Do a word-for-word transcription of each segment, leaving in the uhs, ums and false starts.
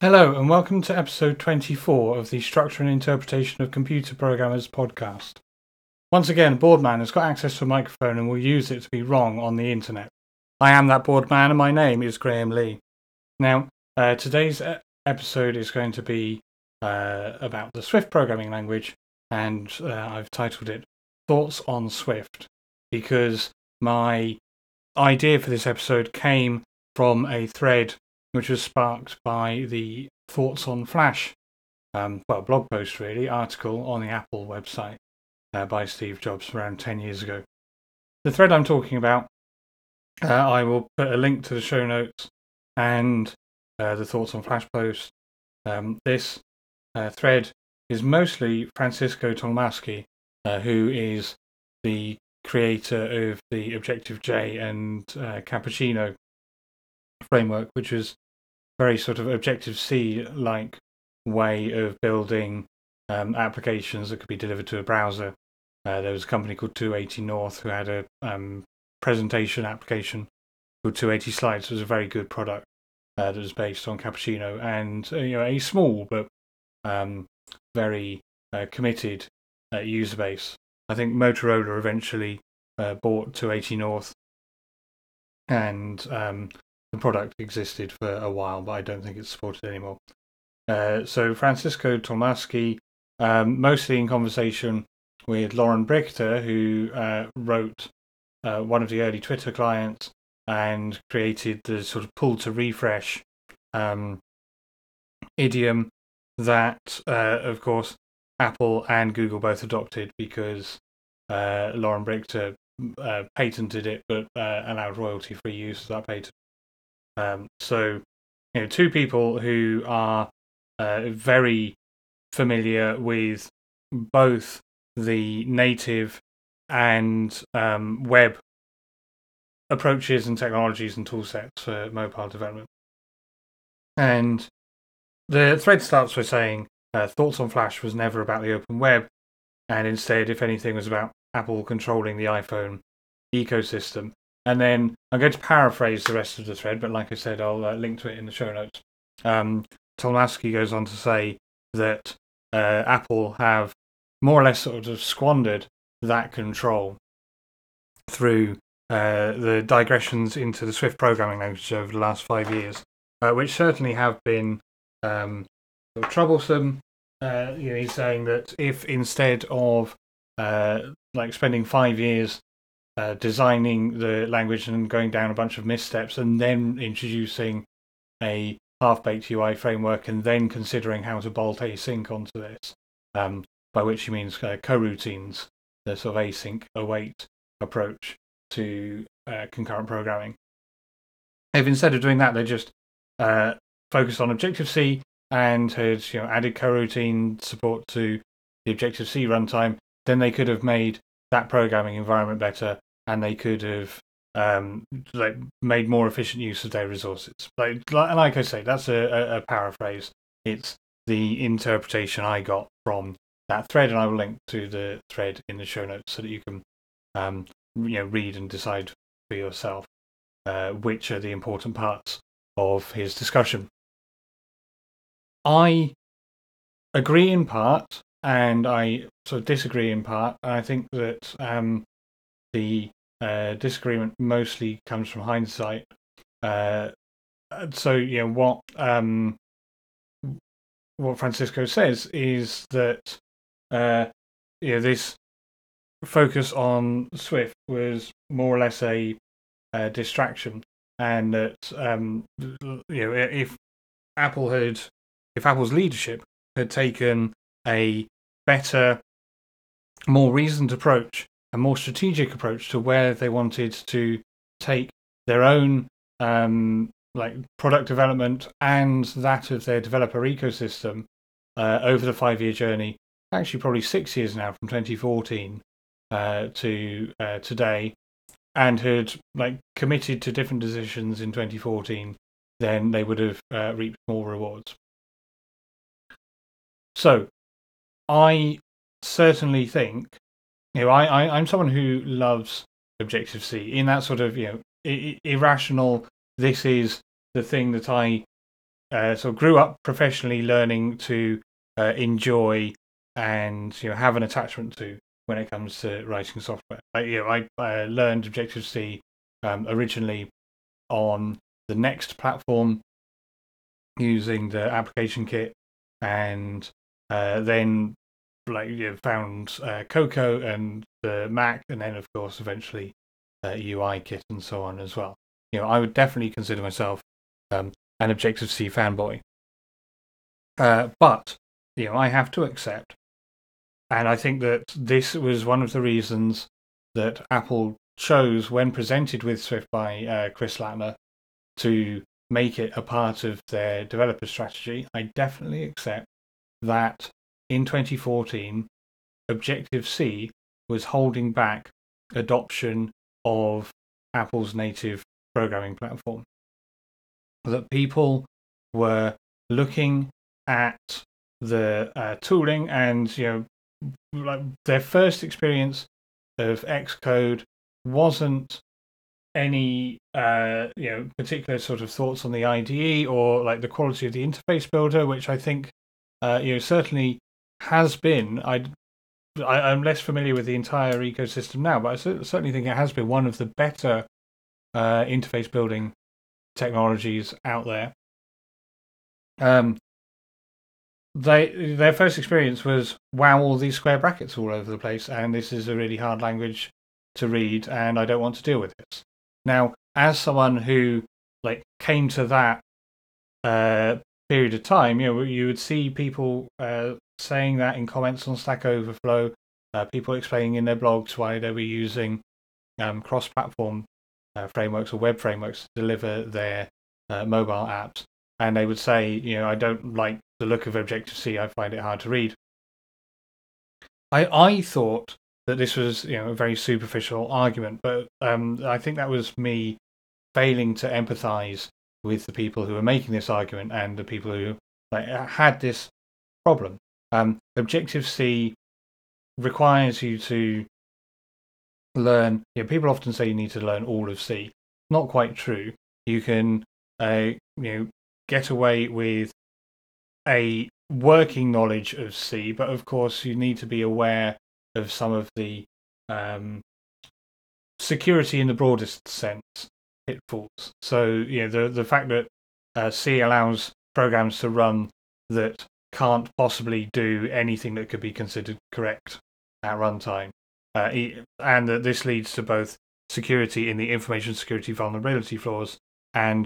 Hello and welcome to episode twenty-four of the Structure and Interpretation of Computer Programmers podcast. Once again, Boardman has got access to a microphone and will use it to be wrong on the internet. I am that Boardman and my name is Graham Lee. Now, uh, today's episode is going to be uh, about the Swift programming language, and uh, I've titled it Thoughts on Swift, because my idea for this episode came from a thread which was sparked by the Thoughts on Flash, um, well, blog post really, article on the Apple website uh, by Steve Jobs around ten years ago. The thread I'm talking about, uh, I will put a link to the show notes and uh, the Thoughts on Flash post. Um, this uh, thread is mostly Francisco Tolmasky, uh, who is the creator of the Objective-J and uh, Cappuccino framework, which was very sort of Objective-C-like way of building um, applications that could be delivered to a browser. Uh, there was a company called two eighty North who had a um, presentation application called two eighty Slides. It was a very good product uh, that was based on Cappuccino, and uh, you know, a small but um, very uh, committed uh, user base. I think Motorola eventually uh, bought two eighty North, and um, the product existed for a while, but I don't think it's supported anymore. Uh, so Francisco Tolmasky, um, mostly in conversation with Lauren Brichter, who uh, wrote uh, one of the early Twitter clients and created the sort of pull to refresh um, idiom that, uh, of course, Apple and Google both adopted because uh, Lauren Brichter uh, patented it, but uh, allowed royalty-free use of that patent. Um, so, you know, two people who are uh, very familiar with both the native and um, web approaches and technologies and tool sets for mobile development. And the thread starts by saying, uh, Thoughts on Flash was never about the open web, and instead, if anything, was about Apple controlling the iPhone ecosystem. And then I'm going to paraphrase the rest of the thread, but like I said, I'll uh, link to it in the show notes. Um, Tolmasky goes on to say that uh, Apple have more or less sort of squandered that control through uh, the digressions into the Swift programming language over the last five years, uh, which certainly have been um, sort of troublesome. Uh, you know, he's saying that if instead of uh, like spending five years Uh, designing the language and going down a bunch of missteps and then introducing a half-baked U I framework and then considering how to bolt async onto this, um, by which he means uh, coroutines, the sort of async await approach to uh, concurrent programming. If instead of doing that they just uh, focused on Objective-C and had you know added coroutine support to the Objective-C runtime, then they could have made that programming environment better, and they could have um, like made more efficient use of their resources. Like, like I say, that's a, a, a paraphrase. It's the interpretation I got from that thread, and I will link to the thread in the show notes so that you can um, you know read and decide for yourself uh, which are the important parts of his discussion. I agree in part, and I sort of disagree in part. I think that um, the uh, disagreement mostly comes from hindsight. Uh, so, you know, what um, what Francisco says is that uh, you know, this focus on Swift was more or less a, a distraction, and that um, you know, if Apple had, if Apple's leadership had taken a better, more reasoned approach, a more strategic approach to where they wanted to take their own um, like product development and that of their developer ecosystem uh, over the five-year journey, actually probably six years now, from twenty fourteen uh, to uh, today, and had like committed to different decisions in twenty fourteen, then they would have uh, reaped more rewards. So, I certainly think, you know, I, I, I'm someone who loves Objective-C in that sort of, you know, I- irrational, this is the thing that I uh, sort of grew up professionally learning to uh, enjoy and you know have an attachment to when it comes to writing software. Like, you know, I uh, learned Objective C um, originally on the Next platform using the application kit, and uh, then like you know, found uh, Cocoa and the Mac, and then of course eventually uh, U I kit and so on as well. You know, I would definitely consider myself um, an Objective C fanboy, uh, but you know, I have to accept, and I think that this was one of the reasons that Apple chose, when presented with Swift by uh, Chris Lattner, to make it a part of their developer strategy. I definitely accept that in twenty fourteen, Objective-C was holding back adoption of Apple's native programming platform. That people were looking at the uh, tooling, and you know, like their first experience of Xcode wasn't any uh, you know particular sort of thoughts on the I D E or like the quality of the interface builder, which I think uh, you know certainly has been. I, I I'm less familiar with the entire ecosystem now, but I certainly think it has been one of the better uh, interface building technologies out there. Um, they their first experience was, wow, all these square brackets all over the place, and this is a really hard language to read, and I don't want to deal with this. Now, as someone who like came to that uh, period of time, you know, you would see people uh, saying that in comments on Stack Overflow, uh, people explaining in their blogs why they were using um, cross-platform uh, frameworks or web frameworks to deliver their uh, mobile apps, and they would say, you know, I don't like the look of Objective-C. I find it hard to read. I I thought that this was, you know, a very superficial argument, but um, I think that was me failing to empathize with the people who were making this argument and the people who like had this problem. Um, Objective-C requires you to learn. You know, people often say you need to learn all of C. Not quite true. You can, uh, you know, get away with a working knowledge of C, but of course you need to be aware of some of the um, security in the broadest sense pitfalls. So, you know, the the fact that uh, C allows programs to run that can't possibly do anything that could be considered correct at runtime, uh, and that this leads to both security in the information security vulnerability flaws and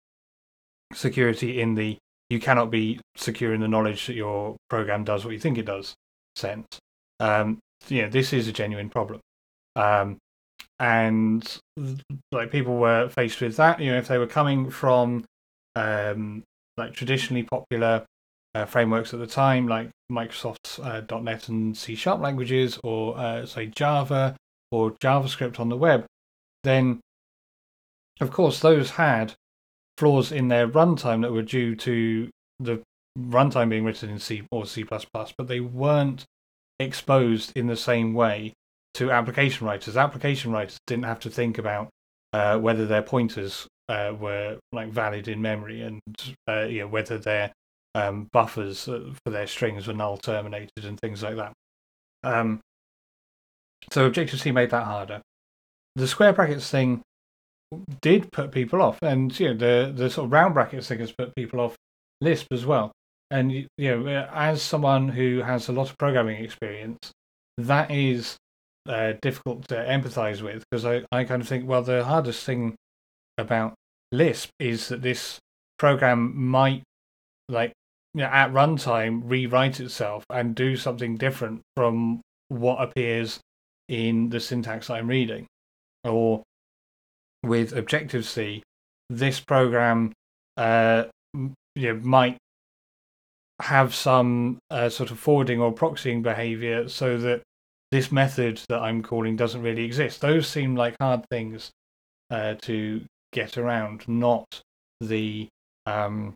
security in the you cannot be secure in the knowledge that your program does what you think it does sense. Um, you know, this is a genuine problem. Um, and like people were faced with that, you know, if they were coming from um, like traditionally popular uh, frameworks at the time, like Microsoft's uh, .NET and C Sharp languages, or uh, say Java or JavaScript on the web, then of course those had flaws in their runtime that were due to the runtime being written in C or C plus plus, but they weren't exposed in the same way to application writers. Application writers didn't have to think about uh, whether their pointers uh, were like valid in memory, and uh, you know, whether their um, buffers for their strings were null terminated and things like that. Um, so Objective-C made that harder. The square brackets thing did put people off, and you know the the sort of round brackets thing has put people off Lisp as well. And you know, as someone who has a lot of programming experience, that is uh, difficult to empathize with, because I, I kind of think, well, the hardest thing about Lisp is that this program might, like, you know, at runtime rewrite itself and do something different from what appears in the syntax I'm reading. Or with Objective-C, this program uh, you know, might have some uh, sort of forwarding or proxying behavior so that this method that I'm calling doesn't really exist. Those seem like hard things uh, to get around, not the um,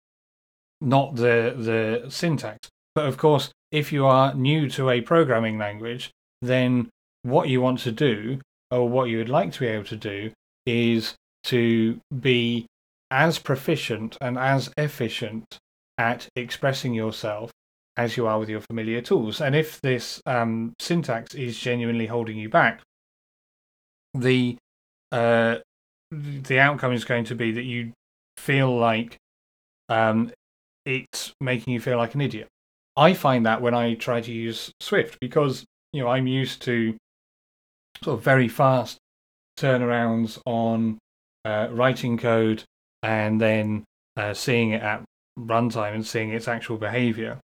not the the syntax. But of course, if you are new to a programming language, then what you want to do, or what you would like to be able to do, is to be as proficient and as efficient at expressing yourself as you are with your familiar tools. And if this um, syntax is genuinely holding you back, the uh, the outcome is going to be that you feel like um, it's making you feel like an idiot. I find that when I try to use Swift, because you know I'm used to sort of very fast turnarounds on uh, writing code and then uh, seeing it at runtime and seeing its actual behavior,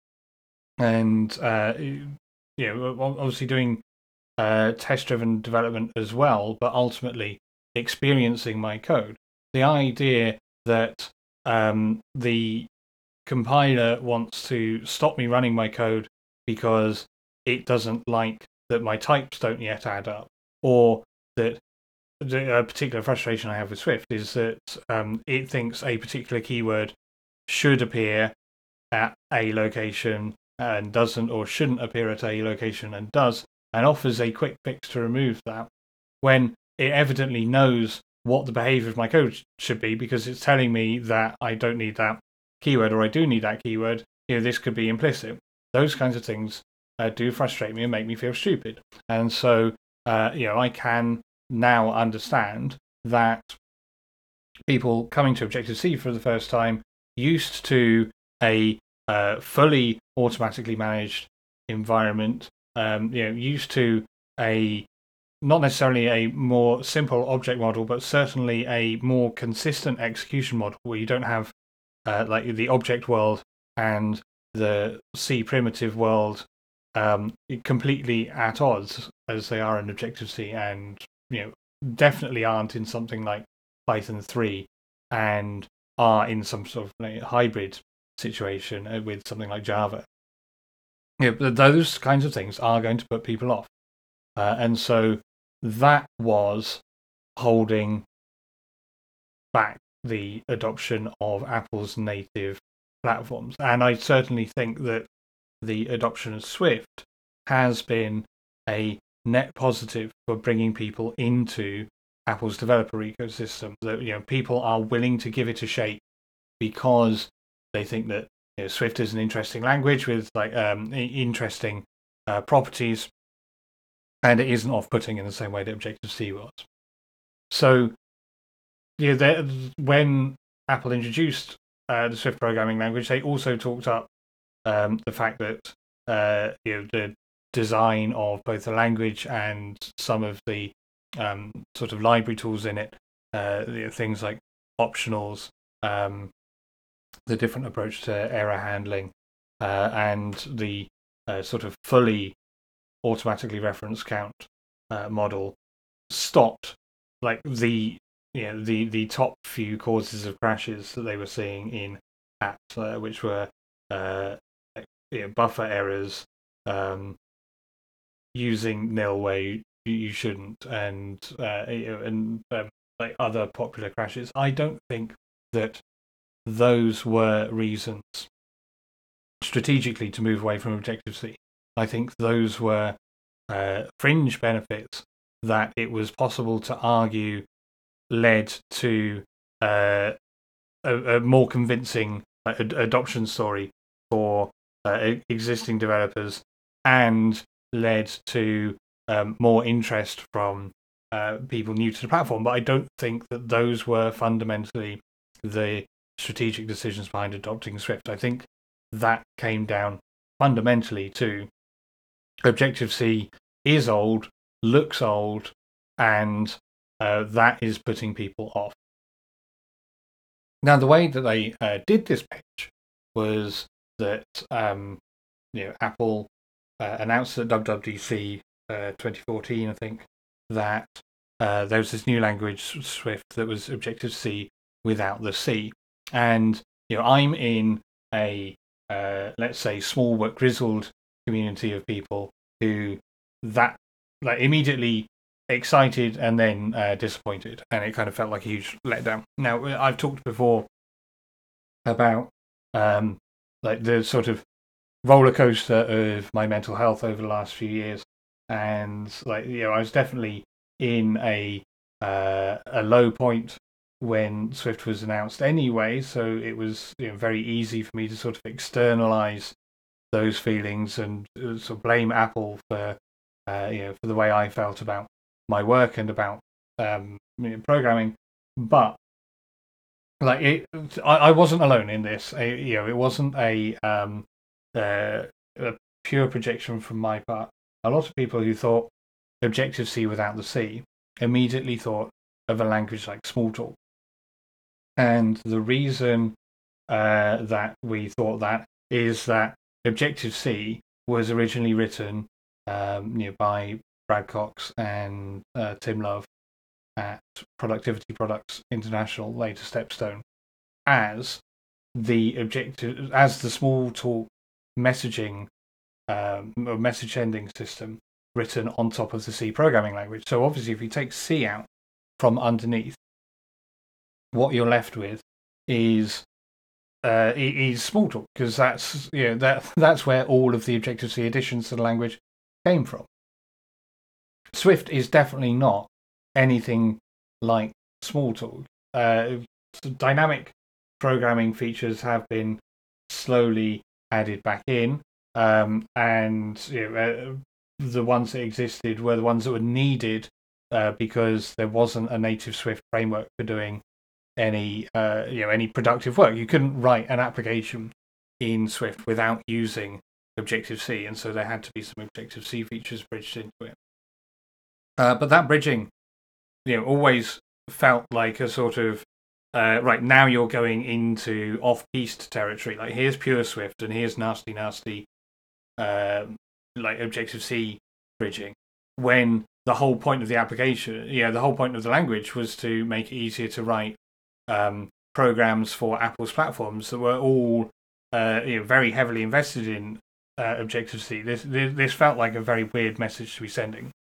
and uh, you know obviously doing uh, test-driven development as well, but ultimately experiencing my code. The idea that um, the compiler wants to stop me running my code because it doesn't like that my types don't yet add up, or that the a particular frustration I have with Swift is that um, it thinks a particular keyword should appear at a location and doesn't, or shouldn't appear at a location and does, and offers a quick fix to remove that, when it evidently knows what the behavior of my code should be because it's telling me that I don't need that keyword or I do need that keyword. You know, this could be implicit. Those kinds of things uh, do frustrate me and make me feel stupid. And so, uh, you know, I can now understand that people coming to Objective-C for the first time, used to a uh, fully automatically managed environment, um, you know, used to a not necessarily a more simple object model, but certainly a more consistent execution model where you don't have uh, like the object world and the C primitive world um, completely at odds as they are in Objective-C, and you know definitely aren't in something like Python three, and are in some sort of like, hybrid situation with something like Java. Yeah, those kinds of things are going to put people off, uh, and so that was holding back the adoption of Apple's native platforms. And I certainly think that the adoption of Swift has been a net positive for bringing people into Apple's developer ecosystem. That you know people are willing to give it a shake because they think that you know, Swift is an interesting language with like um, interesting uh, properties, and it isn't off-putting in the same way that Objective-C was. So, yeah, you know, when Apple introduced uh, the Swift programming language, they also talked up um, the fact that uh, you know the design of both the language and some of the um, sort of library tools in it, uh, you know, things like optionals, um, the different approach to error handling, uh, and the uh, sort of fully automatically reference count uh, model stopped like the you know the the top few causes of crashes that they were seeing in apps, uh, which were uh, you know, buffer errors, um, using nil where you, you shouldn't, and uh, you know, and um, like other popular crashes. I don't think that those were reasons strategically to move away from Objective-C. I think those were uh, fringe benefits that it was possible to argue led to uh, a, a more convincing uh, ad- adoption story for uh, existing developers, and led to um, more interest from uh, people new to the platform. But I don't think that those were fundamentally the strategic decisions behind adopting Swift. I think that came down fundamentally to Objective-C is old, looks old, and uh, that is putting people off. Now, the way that they uh, did this pitch was that um, you know Apple uh, announced at W W D C uh, twenty fourteen, I think, that uh, there was this new language, Swift, that was Objective-C without the C. And you know, I'm in a uh, let's say small but grizzled community of people who that like immediately excited and then uh, disappointed, and it kind of felt like a huge letdown. Now, I've talked before about um, like the sort of roller coaster of my mental health over the last few years, and like you know, I was definitely in a uh, a low point when Swift was announced anyway, so it was, you know, very easy for me to sort of externalize those feelings and uh, sort of blame Apple for uh, you know for the way I felt about my work and about um, you know, programming. But like it, I, I wasn't alone in this. I, you know, it wasn't a, um, uh, a pure projection from my part. A lot of people who thought Objective C without the C immediately thought of a language like Smalltalk. And the reason uh, that we thought that is that Objective C was originally written um, you know, by Brad Cox and uh, Tim Love at Productivity Products International, later Stepstone, as the objective, as the Smalltalk messaging um, or message sending system written on top of the C programming language. So obviously, if you take C out from underneath, what you're left with is uh, is Smalltalk, because that's you know that that's where all of the Objective C additions to the language came from. Swift is definitely not anything like Smalltalk. Uh, dynamic programming features have been slowly added back in, um, and you know, uh, the ones that existed were the ones that were needed uh, because there wasn't a native Swift framework for doing any uh, you know any productive work. You couldn't write an application in Swift without using Objective C, and so there had to be some Objective C features bridged into it. Uh, but that bridging, you know, always felt like a sort of uh, right now you're going into off-piste territory. Like here's pure Swift and here's nasty, nasty, uh, like Objective C bridging. When the whole point of the application, you know, the whole point of the language was to make it easier to write um, programs for Apple's platforms that were all uh, you know, very heavily invested in uh, Objective C. This, this this felt like a very weird message to be sending.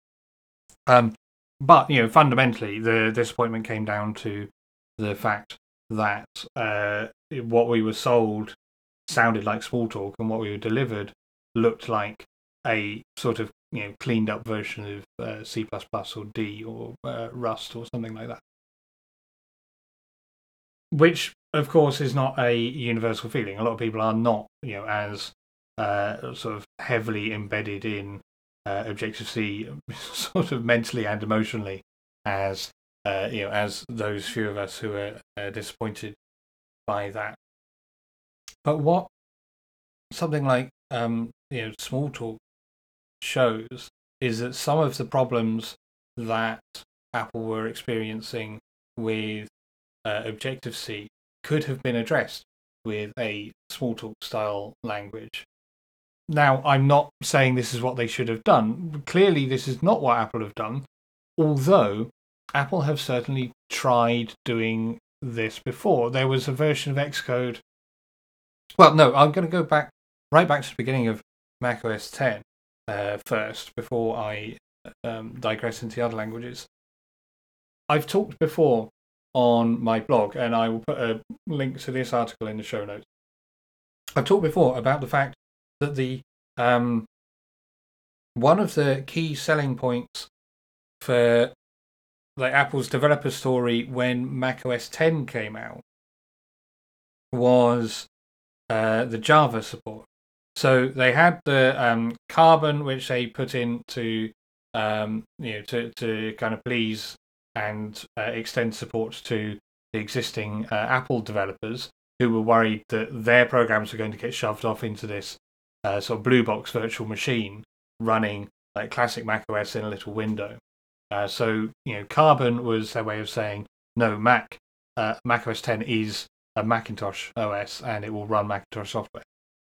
Um, but you know, fundamentally, the disappointment came down to the fact that uh, what we were sold sounded like Smalltalk, and what we were delivered looked like a sort of you know cleaned up version of uh, C plus plus or D or uh, Rust or something like that. Which, of course, is not a universal feeling. A lot of people are not, you know, as uh, sort of heavily embedded in uh, Objective C, sort of mentally and emotionally, as uh, you know, as those few of us who are uh, disappointed by that. But what something like um, you know, Smalltalk shows is that some of the problems that Apple were experiencing with uh, Objective C could have been addressed with a Smalltalk style language. Now, I'm not saying this is what they should have done. Clearly, this is not what Apple have done, although Apple have certainly tried doing this before. There was a version of Xcode. Well, no, I'm going to go back right back to the beginning of macOS ten uh, first, before I um, digress into the other languages. I've talked before on my blog, and I will put a link to this article in the show notes. I've talked before about the fact that the um, one of the key selling points for like Apple's developer story when macOS ten came out was uh, the Java support. So they had the um, Carbon, which they put in to um, you know to to kind of please and uh, extend support to the existing uh, Apple developers who were worried that their programs were going to get shoved off into this uh, sort of blue box virtual machine running like classic macOS in a little window. Uh, so you know, Carbon was their way of saying, no, Mac uh, macOS ten is a Macintosh O S and it will run Macintosh software.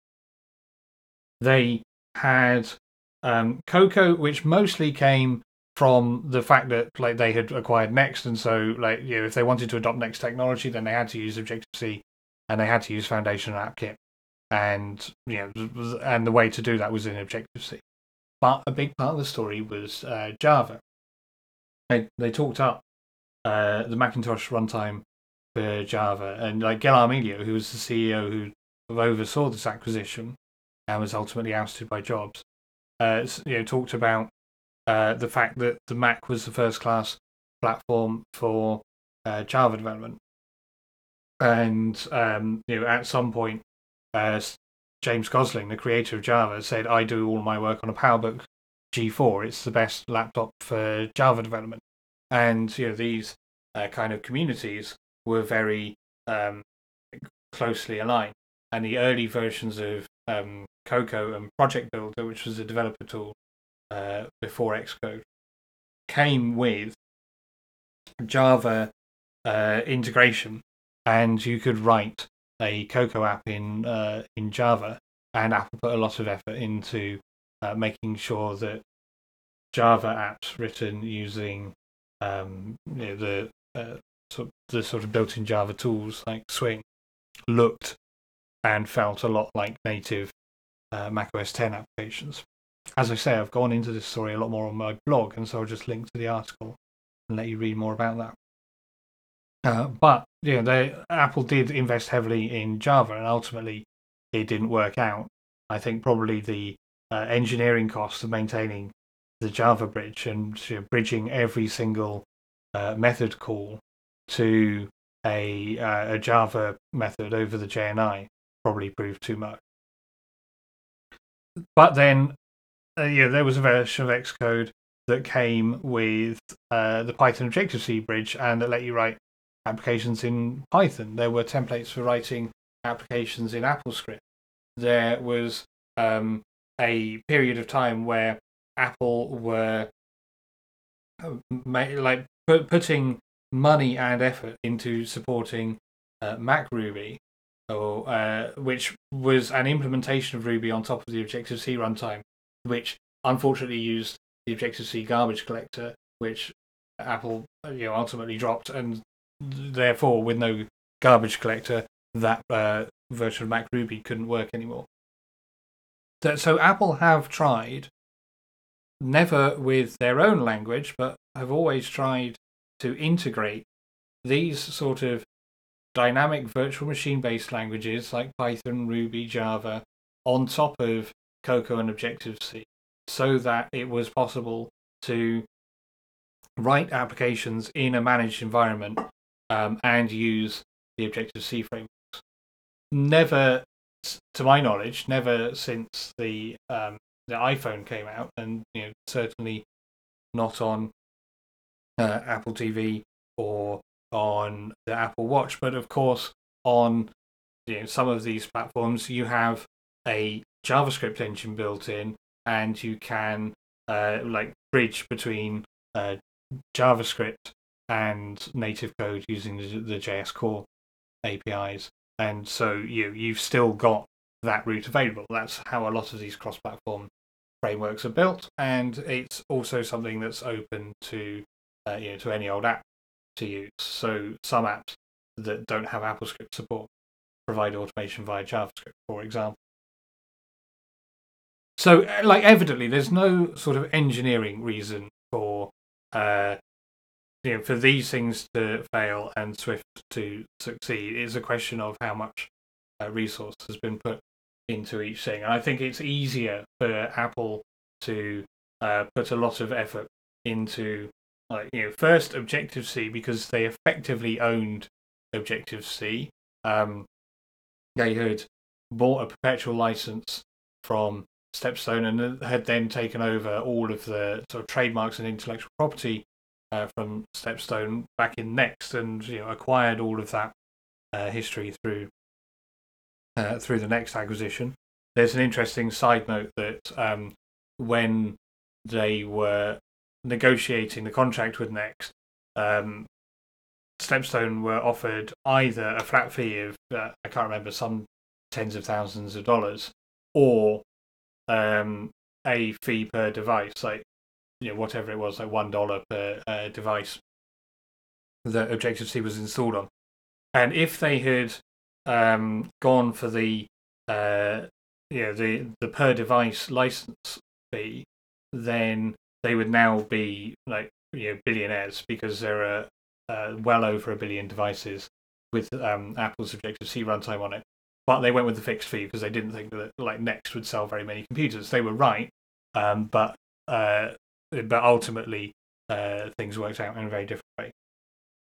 They had um, Cocoa, which mostly came from the fact that like they had acquired Next, and so like you know if they wanted to adopt Next technology, then they had to use Objective C, and they had to use Foundation and AppKit, and you know and the way to do that was in Objective C. But a big part of the story was uh, Java. They they talked up uh, the Macintosh runtime for Java, and like Gil Amelio, who was the C E O who oversaw this acquisition and was ultimately ousted by Jobs, uh, you know talked about Uh, the fact that the Mac was the first class platform for uh, Java development. And um, you know, at some point, uh, James Gosling, the creator of Java, said, "I do all my work on a PowerBook G four. It's the best laptop for Java development." And you know, these uh, kind of communities were very um, closely aligned. And the early versions of um, Cocoa and Project Builder, which was a developer tool uh, before Xcode, came with Java uh, integration, and you could write a Cocoa app in uh, in Java, and Apple put a lot of effort into uh, making sure that Java apps written using um, you know, the uh, sort the sort of built-in Java tools like Swing looked and felt a lot like native uh, macOS ten applications. As I say, I've gone into this story a lot more on my blog, and so I'll just link to the article and let you read more about that. Uh, but you know, they, Apple did invest heavily in Java, and ultimately it didn't work out. I think probably the uh, engineering costs of maintaining the Java bridge and you know, bridging every single uh, method call to a, uh, a Java method over the J N I probably proved too much. But then, uh, yeah, there was a version of Xcode that came with uh, the Python Objective-C bridge, and that let you write applications in Python. There were templates for writing applications in AppleScript. There was um, a period of time where Apple were like putting money and effort into supporting uh, MacRuby, or uh, which was an implementation of Ruby on top of the Objective-C runtime, which unfortunately used the Objective-C garbage collector, which Apple you know ultimately dropped, and therefore with no garbage collector, that uh, version of MacRuby couldn't work anymore. So Apple have tried, never with their own language, but have always tried to integrate these sort of dynamic virtual machine-based languages like Python, Ruby, Java on top of Cocoa and Objective-C, so that it was possible to write applications in a managed environment um, and use the Objective-C frameworks. Never, to my knowledge, never since the um, the iPhone came out, and you know certainly not on uh, Apple T V or on the Apple Watch, but of course on you know, some of these platforms you have a JavaScript engine built in, and you can uh, like bridge between uh, JavaScript and native code using the, the J S Core A P Is, and so you you've still got that route available. That's how a lot of these cross-platform frameworks are built, and it's also something that's open to uh, you know to any old app to use. So some apps that don't have AppleScript support provide automation via JavaScript, for example. So, like, evidently, there's no sort of engineering reason for uh, you know for these things to fail and Swift to succeed. It's a question of how much uh, resource has been put into each thing. And I think it's easier for Apple to uh, put a lot of effort into, like, you know, first Objective-C, because they effectively owned Objective-C. Um, they had bought a perpetual license from Stepstone and had then taken over all of the sort of trademarks and intellectual property uh, from Stepstone back in Next, and you know acquired all of that uh, history through uh, through the Next acquisition. There's an interesting side note that um, when they were negotiating the contract with Next, um, Stepstone were offered either a flat fee of uh, I can't remember some tens of thousands of dollars, or um, a fee per device, like you know whatever it was, like one dollar per uh, device that Objective-C was installed on. And if they had um, gone for the uh, you know the the per device license fee, then they would now be like you know billionaires, because there are uh, well over a billion devices with um, Apple's Objective-C runtime on it. But they went with the fixed fee because they didn't think that like Next would sell very many computers. They were right, um, but uh, but ultimately uh, things worked out in a very different way.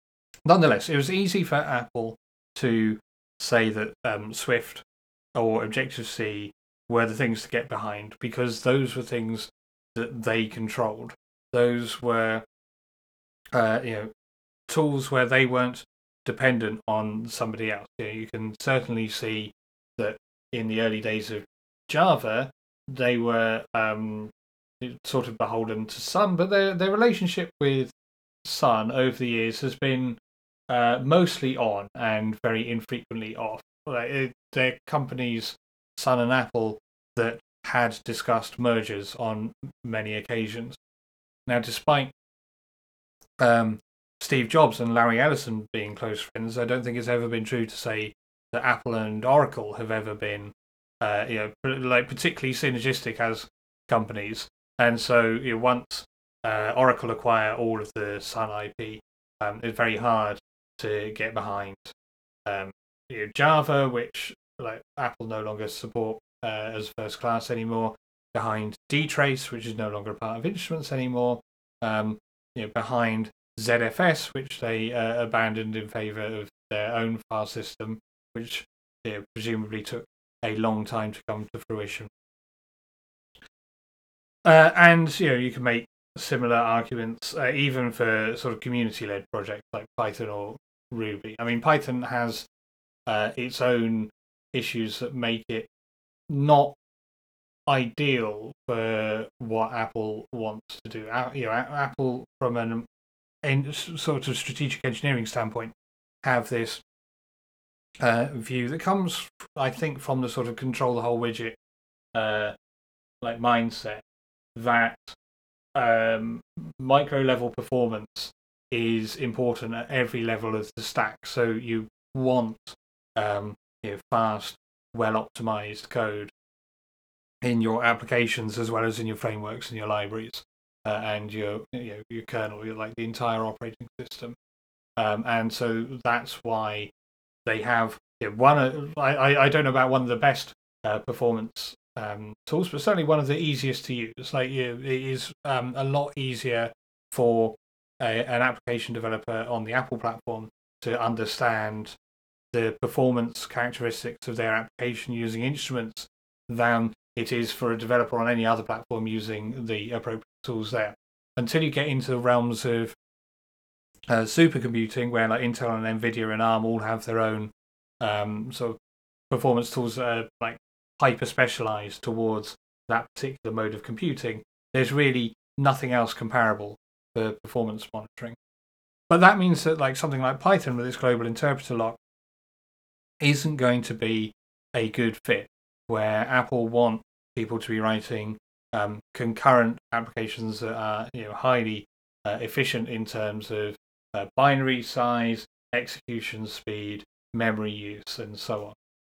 nonetheless, it was easy for Apple to say that um, Swift or Objective-C were the things to get behind, because those were things that they controlled. Those were, uh, you know, tools where they weren't dependent on somebody else. You know, you can certainly see that in the early days of Java, they were um, sort of beholden to Sun, but their their relationship with Sun over the years has been uh, mostly on and very infrequently off. Like, it, they're companies, Sun and Apple, that had discussed mergers on many occasions. Now, despite um, Steve Jobs and Larry Ellison being close friends, I don't think it's ever been true to say that Apple and Oracle have ever been, uh, you know, like particularly synergistic as companies. And so, you know, once uh, Oracle acquire all of the Sun I P, um, it's very hard to get behind um, you know, Java, which like Apple no longer support uh, as first class anymore. Behind dtrace, which is no longer a part of Instruments anymore. Um, you know, behind Z F S, which they uh, abandoned in favor of their own file system, which you know, presumably took a long time to come to fruition. Uh, and you know, you can make similar arguments uh, even for sort of community-led projects like Python or Ruby. I mean, Python has uh, its own issues that make it not ideal for what Apple wants to do. You know, Apple, from an en- sort of strategic engineering standpoint, have this uh, view that comes, I think, from the sort of control the whole widget uh, like mindset, that um, micro level performance is important at every level of the stack. So you want um, you know, fast, well optimized code in your applications as well as in your frameworks and your libraries uh, and your you know, your kernel, your, like the entire operating system. Um, and so that's why they have you know, one. Uh, I I don't know about one of the best uh, performance um, tools, but certainly one of the easiest to use. Like you know, it is um, a lot easier for a, an application developer on the Apple platform to understand the performance characteristics of their application using Instruments than it is for a developer on any other platform using the appropriate tools there. Until you get into the realms of uh, supercomputing, where like Intel and Nvidia and ARM all have their own um, sort of performance tools that are like hyper specialized towards that particular mode of computing, there's really nothing else comparable for performance monitoring. But that means that like something like Python with its global interpreter lock isn't going to be a good fit, where Apple want people to be writing um, concurrent applications that are you know highly uh, efficient in terms of uh, binary size, execution speed, memory use, and so on.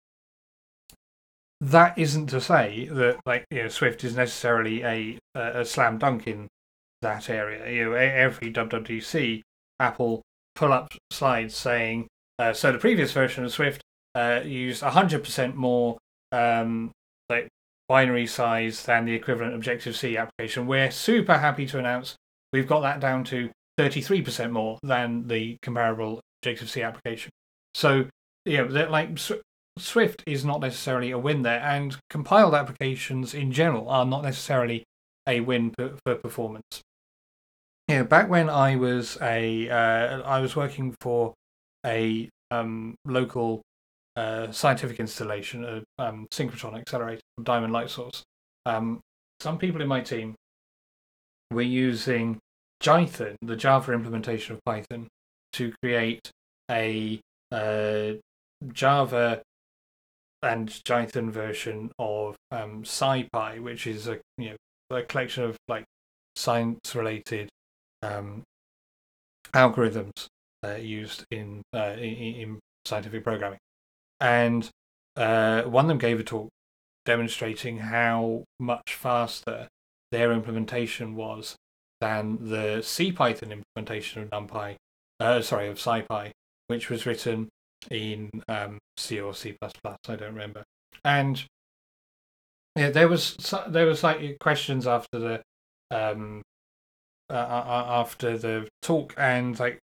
That isn't to say that like you know Swift is necessarily a a slam dunk in that area. You know, every W W D C, Apple pull up slides saying uh, so the previous version of Swift uh, used one hundred percent more um, like binary size than the equivalent Objective-C application. We're super happy to announce we've got that down to thirty-three percent more than the comparable Objective-C application. So you know, that like Swift is not necessarily a win there, and compiled applications in general are not necessarily a win for, for performance. You know, back when I was a uh, I was working for a um, local uh, scientific installation, a um, synchrotron accelerator from Diamond Light Source. Um, some people in my team were using Jython, the Java implementation of Python, to create a uh, Java and Jython version of um, SciPy, which is a you know a collection of like science-related um, algorithms uh, used in, uh, in in scientific programming. And uh, one of them gave a talk demonstrating how much faster their implementation was than the CPython implementation of NumPy, uh, sorry, of SciPy, which was written in um, C or C plus plus, I don't remember. And yeah, there was there was like questions after the um, uh, after the talk, and like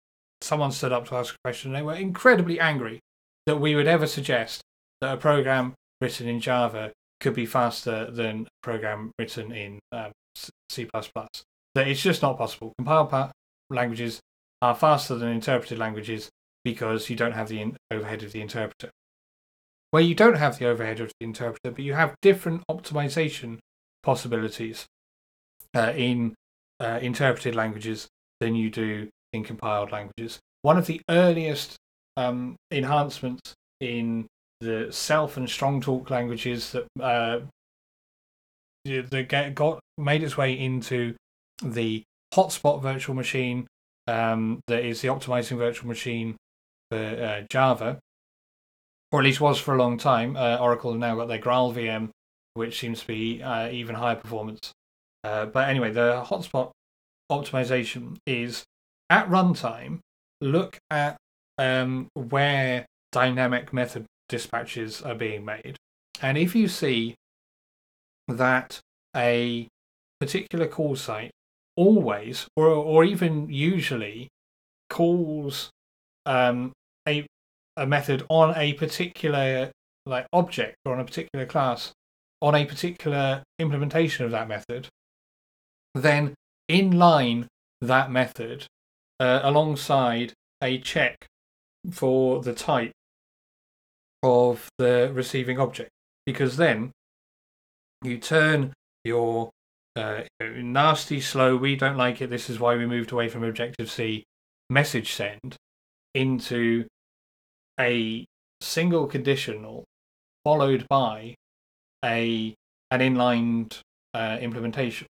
someone stood up to ask a question and they were incredibly angry that we would ever suggest that a program written in Java could be faster than a program written in um, C plus plus. That it's just not possible. Compiled pa- languages are faster than interpreted languages because you don't have the in- overhead of the interpreter. Where you don't have the overhead of the interpreter, but you have different optimization possibilities uh, in uh, interpreted languages than you do in compiled languages. One of the earliest um, enhancements in the Self and Strongtalk languages that uh, that get, got made its way into the Hotspot virtual machine, um, that is the optimizing virtual machine for uh, Java, or at least was for a long time. Uh, Oracle have now got their Graal V M, which seems to be uh, even higher performance. Uh, but anyway, the Hotspot optimization is at runtime. Look at um, where dynamic method dispatches are being made, and if you see that a particular call site always, or or even usually, calls um, a a method on a particular like object or on a particular class on a particular implementation of that method, then inline that method uh, alongside a check for the type of the receiving object, because then you turn your uh, nasty, slow, we don't like it, this is why we moved away from Objective-C message send into a single conditional followed by a an inlined uh, implementation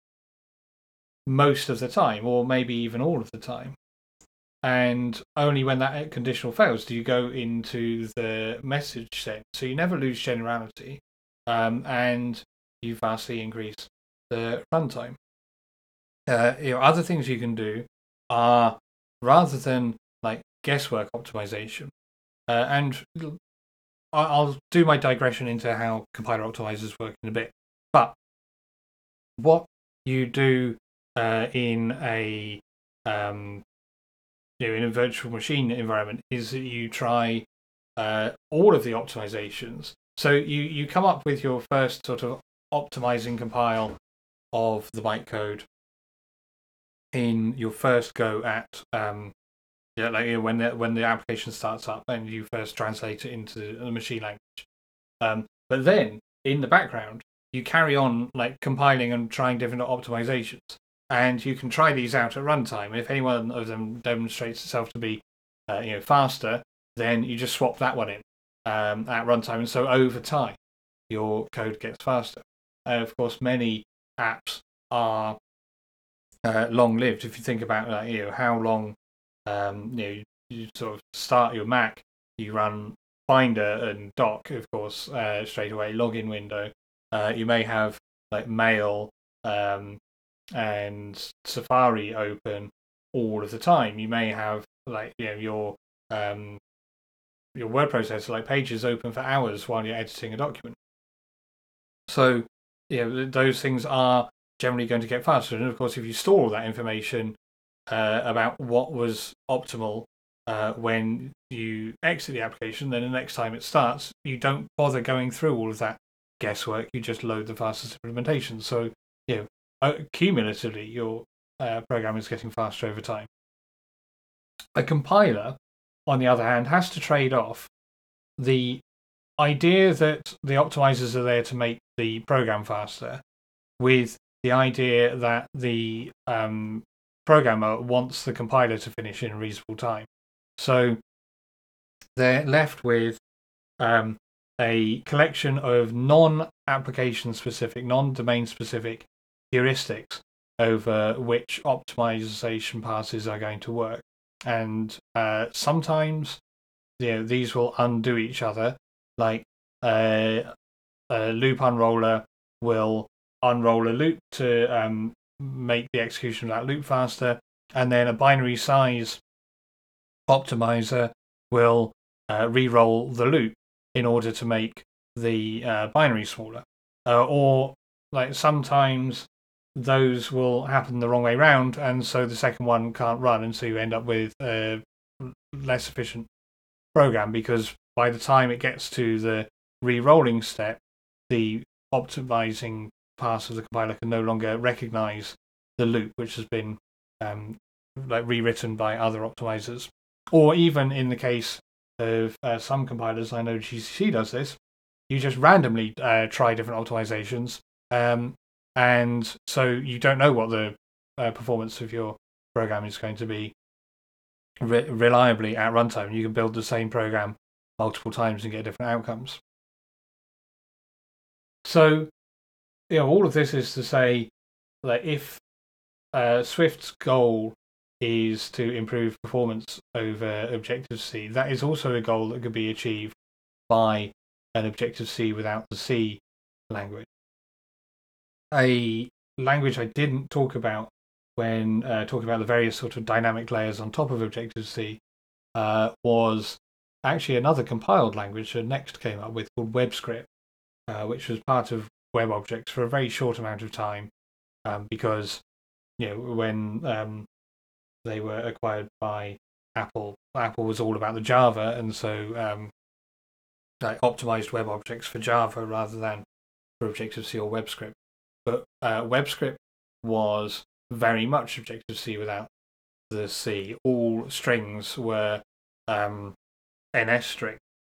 most of the time, or maybe even all of the time. And only when that conditional fails do you go into the message send. So you never lose generality, um, and you vastly increase the runtime. Uh, you know, other things you can do are, rather than like guesswork optimization, uh, and I'll do my digression into how compiler optimizers work in a bit. But what you do uh, in a um, you know, in a virtual machine environment is that you try uh, all of the optimizations. So you, you come up with your first sort of optimizing compile of the bytecode in your first go at um, yeah, like you know, when the when the application starts up and you first translate it into the machine language. Um, but then in the background you carry on like compiling and trying different optimizations. And you can try these out at runtime. If any one of them demonstrates itself to be, uh, you know, faster, then you just swap that one in um, at runtime. And so over time, your code gets faster. Uh, of course, many apps are uh, long-lived. If you think about, uh, you know, how long, um, you know, you, you sort of start your Mac, you run Finder and Doc, of course, uh, straight away. Login window. Uh, you may have like Mail. Um, and Safari open all of the time. You may have like you know your um, your word processor like Pages open for hours while you're editing a document. So yeah, those things are generally going to get faster. And of course, if you store all that information uh, about what was optimal uh, when you exit the application, then the next time it starts, you don't bother going through all of that guesswork. You just load the fastest implementation. So you know, Uh, cumulatively, your uh, program is getting faster over time. A compiler, on the other hand, has to trade off the idea that the optimizers are there to make the program faster with the idea that the um, programmer wants the compiler to finish in a reasonable time. So they're left with um, a collection of non-application specific, non-domain specific heuristics over which optimization passes are going to work. And uh, sometimes you know, these will undo each other. Like uh, a loop unroller will unroll a loop to um, make the execution of that loop faster. And then a binary size optimizer will uh, re-roll the loop in order to make the uh, binary smaller. Uh, or like sometimes those will happen the wrong way round, and so the second one can't run, and so you end up with a less efficient program, because by the time it gets to the re-rolling step, the optimizing part of the compiler can no longer recognize the loop, which has been um, like rewritten by other optimizers. Or even in the case of uh, some compilers, I know G C C does this, you just randomly uh, try different optimizations, um, and so you don't know what the uh, performance of your program is going to be re- reliably at runtime. You can build the same program multiple times and get different outcomes. So, you know, all of this is to say that if uh, Swift's goal is to improve performance over Objective-C, that is also a goal that could be achieved by an Objective-C without the C language. A language I didn't talk about when uh, talking about the various sort of dynamic layers on top of Objective-C uh, was actually another compiled language that Next came up with called WebScript, uh, which was part of WebObjects for a very short amount of time, um, because you know when um, they were acquired by Apple, Apple was all about the Java, and so um, they optimized WebObjects for Java rather than for Objective-C or WebScript. But uh, WebScript was very much Objective-C without the C. All strings were um, N S string.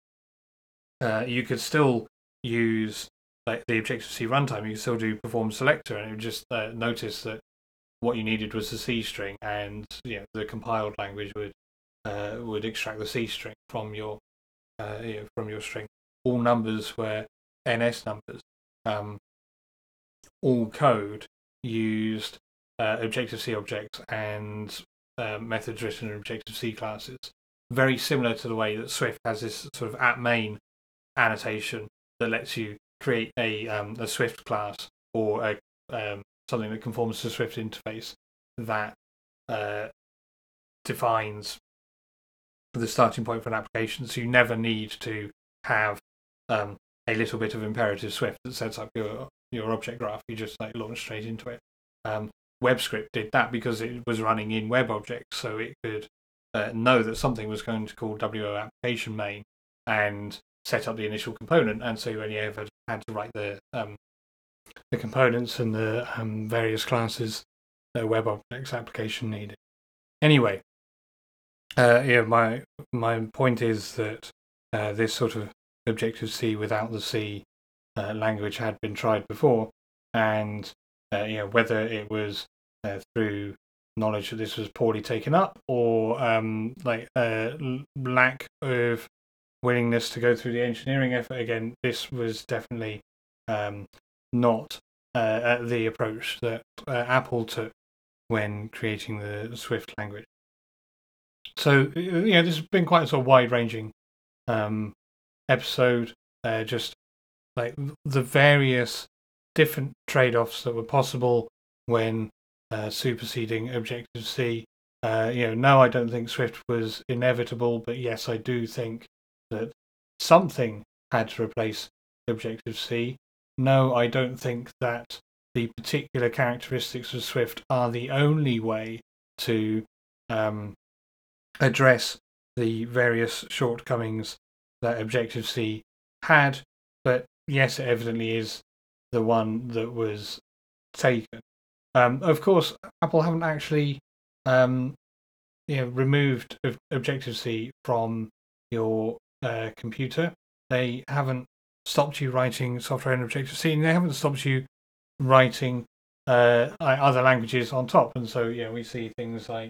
Uh, you could still use like the Objective-C runtime. You could still do perform selector, and it would just uh, notice that what you needed was the C string, and you know, the compiled language would uh, would extract the C string from your uh, you know, from your string. All numbers were N S numbers. Um, all code used uh, Objective-C objects and uh, methods written in Objective-C classes. Very similar to the way that Swift has this sort of at main annotation that lets you create a um, a Swift class or a, um, something that conforms to the Swift interface that uh, defines the starting point for an application. So you never need to have um, a little bit of imperative Swift that sets up your your object graph. You just like launch straight into it. Um, WebScript did that because it was running in WebObjects, so it could uh, know that something was going to call W O application main and set up the initial component, and so you only ever had to write the um, the components and the um, various classes that WebObjects application needed. Anyway, uh, yeah, my my point is that uh, this sort of Objective-C without the C uh, language had been tried before, and uh, you know, whether it was uh, through knowledge that this was poorly taken up or um, like uh, lack of willingness to go through the engineering effort. Again, this was definitely um, not uh, the approach that uh, Apple took when creating the Swift language. So, you know, this has been quite a sort of wide-ranging um, episode, uh, just like the various different trade-offs that were possible when uh, superseding Objective-C. Uh, you know, no, I don't think Swift was inevitable, but yes, I do think that something had to replace Objective-C. No, I don't think that the particular characteristics of Swift are the only way to um, address the various shortcomings that Objective-C had, but yes, it evidently is the one that was taken. Um, of course, Apple haven't actually um, you know, removed Objective-C from your uh, computer. They haven't stopped you writing software in Objective-C, and they haven't stopped you writing uh, other languages on top. And so, yeah, we see things like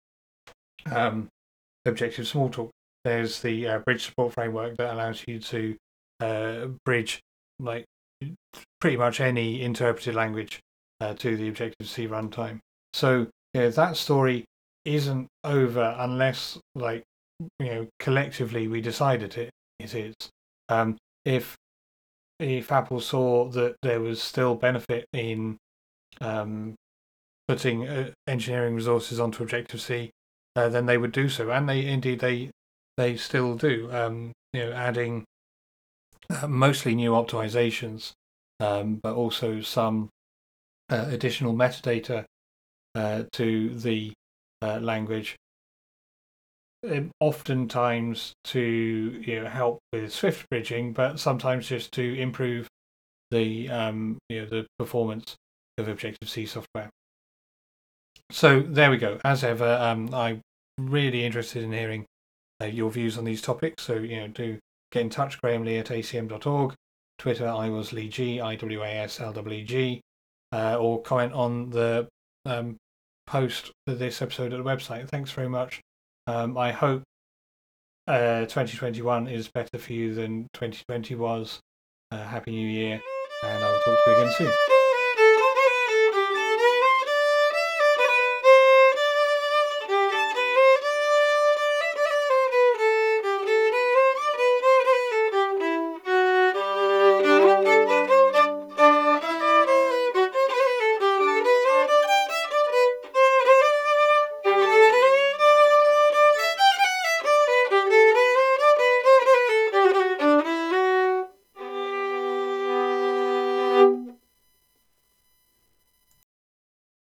um, Objective Smalltalk. There's the uh, bridge support framework that allows you to uh, bridge like pretty much any interpreted language uh, to the Objective-C runtime. So yeah, that story isn't over unless, like, you know, collectively we decided it it is. Um, if if Apple saw that there was still benefit in um, putting uh, engineering resources onto Objective-C, uh, then they would do so, and they indeed they they still do. Um, you know, adding uh, mostly new optimizations, um, but also some uh, additional metadata uh, to the uh, language um, oftentimes to you know help with Swift bridging, but sometimes just to improve the um, you know the performance of Objective C software. So there we go. As ever, um, I'm really interested in hearing uh, your views on these topics. So you know, do get in touch. Graham Lee at A C M dot org. Twitter, I was Lee G, I W A S L W E G, uh, or comment on the um, post for this episode at the website. Thanks very much. Um, I hope uh, twenty twenty-one is better for you than twenty twenty was. Uh, Happy New Year, and I'll talk to you again soon.